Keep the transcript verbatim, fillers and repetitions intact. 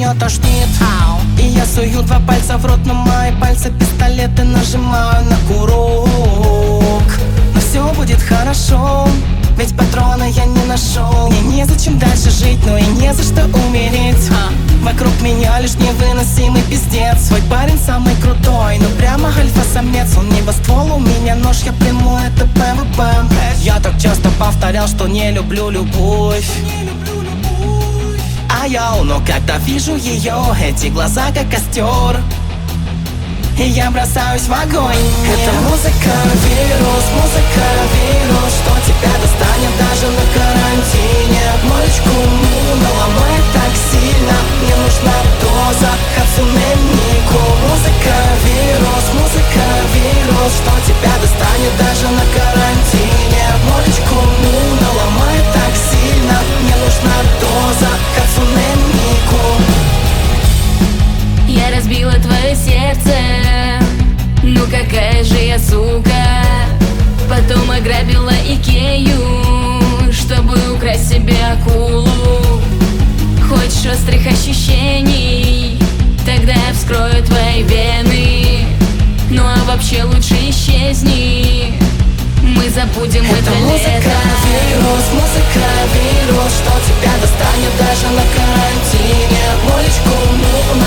меня тошнит. И я сую два пальца в рот, но мои пальцы пистолеты нажимаю на курок. Но все будет хорошо, ведь патрона я не нашел. Мне незачем дальше жить, но и не за что умереть. Вокруг меня лишь невыносимый пиздец. Свой парень самый крутой, но прямо альфа-самец. Он не во ствол, у меня нож, я приму, это ПВП. Я так часто повторял, что не люблю любовь. А я, но когда вижу ее, эти глаза как костер, и я бросаюсь в огонь. Это музыка, вирус, музыка, вирус, что тебя достанет даже на карантине. Молечку Муна ломает так сильно, мне нужна доза Хацуне Мику. Музыка, вирус, музыка, вирус, что тебя достанет даже на карантине. Молечку Муна ломает так сильно, мне нужна доза Хацуне Мику. Я разбила твое сердце, ну какая же я сука. Потом ограбила Икею, чтобы украсть себе акулу. Хочешь острых ощущений? Тогда я вскрою твои вены. Ну а вообще лучше исчезни, мы забудем это, это музыка, лето. Вирус, музыка, вирус, что тебя достанет даже на карантине. Молечку, ну,